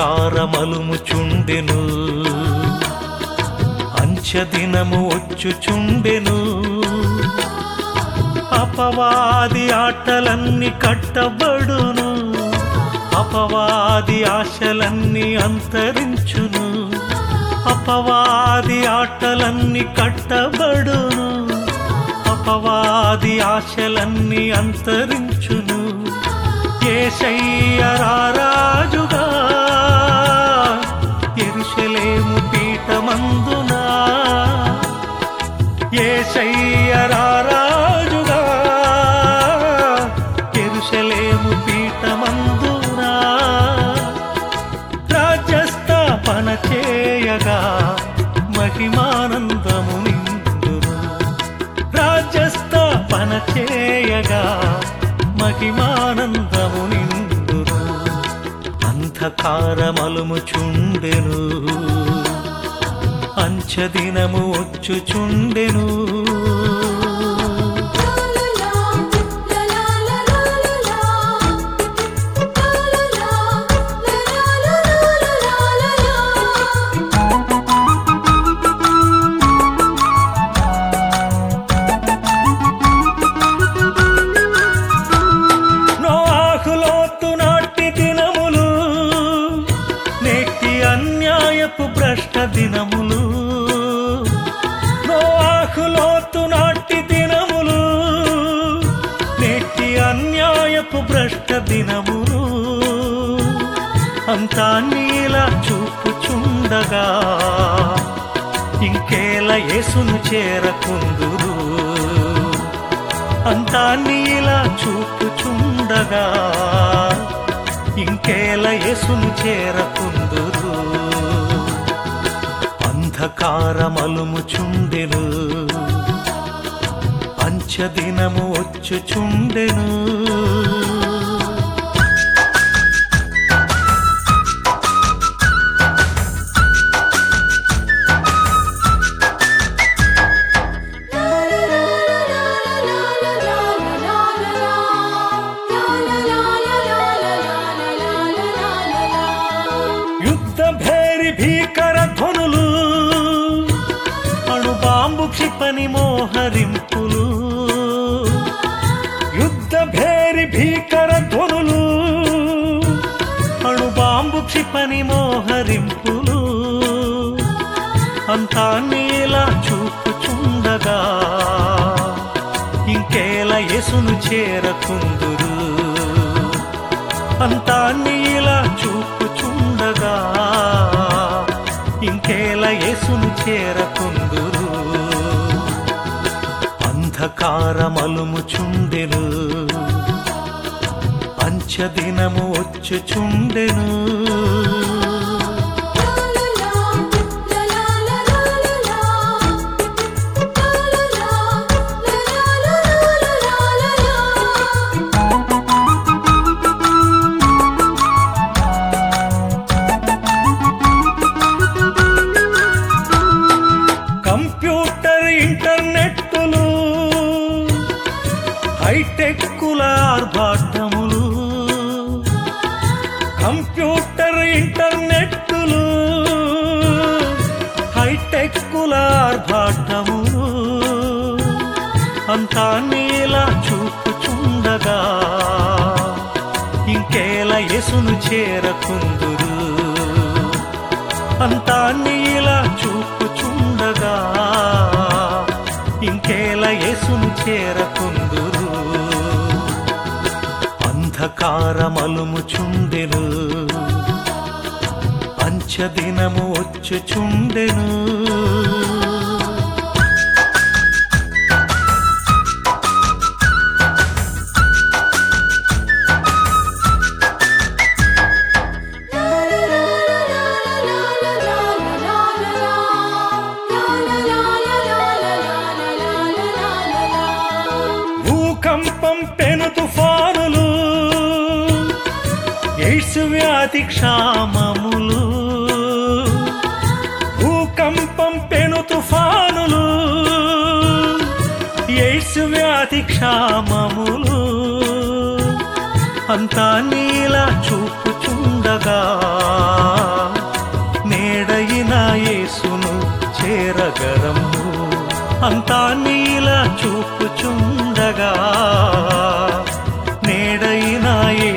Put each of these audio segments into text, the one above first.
అంధకారమలుముచుండెను, అంచెదినము వచ్చుచుండెను. అపవాది ఆటలన్నీ కట్టబడును, అపవాది ఆశలన్నీ అంతరించును. అపవాది ఆటలన్నీ కట్టబడును, అపవాది ఆశలన్నీ అంతరించును. యేసయ్య రారాజుగా యెరూషలేము పీఠమందున, యేసయ్య రారాజుగా యెరూషలేము పీఠమందున. రాజ్యస్థాపన చేయగా మహిమానందము నిండును, రాజ్యస్థాపన చేయగా మహిమానందము నిండును. అంధకారమలుముచుండెను, అంచెదినము వచ్చుచుండెను. భ్రష్ట దినములు, నోవాహు లోతు నాటి దినములు, నేటి అన్యాయపు భ్రష్ట దినములు. అంతా నీలా చూపుచుండగా ఇంకేలా యేసును చేరకుందురు. అంతా నీలా చూపుచుండగా ఇంకేలా యేసును చేరకుందురు. అంధకారమలుముచుండెను, అంచెదినము వచ్చుచుండెను. యుద్ధ భేరి భీకర ధ్వనులు, అణుబాంబు క్షిపణి మోహరింపులు. యుద్ధ భేరి భీకర ధ్వనులు, అణుబాంబు క్షిపణి మోహరింపులు. అంతా నీలా చూపుచుండగా ఇంకేలా యేసును చేరకుందురు. అంతా నీలా చూపుచుండగా ఇంకేలా యేసును చేరకుందురు. అంధకారమలుముచుండెను, అంచెదినము వచ్చుచుండెను. కంప్యూటర్ ఇంటర్నెట్టులు, హైటెక్కుల ఆర్భాటములు. కంప్యూటర్ ఇంటర్నెట్టులు, హైటెక్కుల ఆర్భాటములు. అంతా నీలా చూపుచుండగా ఇంకేలా యేసును చేరకుందురు. అంతా నీలా చూపుచుండగా ఇంకేలా యేసును చేరకుందురు. అంధకారమలుముచుండెను, అంచెదినము వచ్చుచుండెను. భూకంపం పెను తుఫానులు, ఎయిడ్స్ వ్యాధి క్షామములు. భూకంపం పెను తుఫానులు, ఎయిడ్స్ వ్యాధి క్షామములు. అంతా నీలా చూపుచుండగా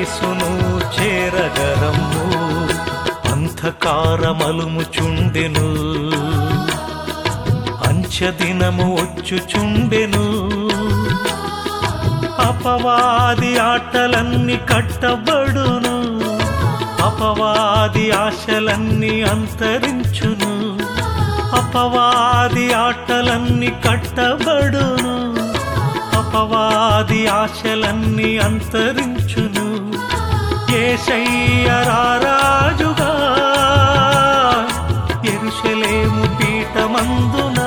యేసును చేరగరము అంధకారమలుముచుండెను అంచెదినము వచ్చుచుండెను అపవాది ఆటలన్నీ కట్టబడును అపవాది ఆశలన్నీ అంతరించును అపవాది ఆటలన్నీ కట్టబడును అపవాది ఆశలన్నీ అంతరించును యేసయ్య రారాజుగా యెరూషలేము పీఠమందున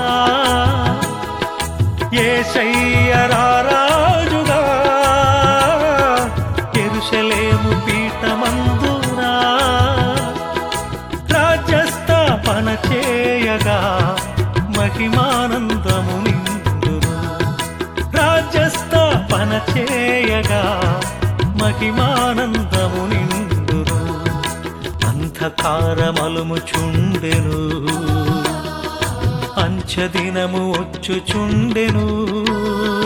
యేసయ్య రారాజుగా యెరూషలేము పీఠమందున రాజ్యస్థాపన చేయగా మహిమానందము నిండును రాజ్యస్థాపన చేయగా మహిమానందము నిండును అంధకారమలుముచుండెను అంచెదినము వచ్చుచుండెను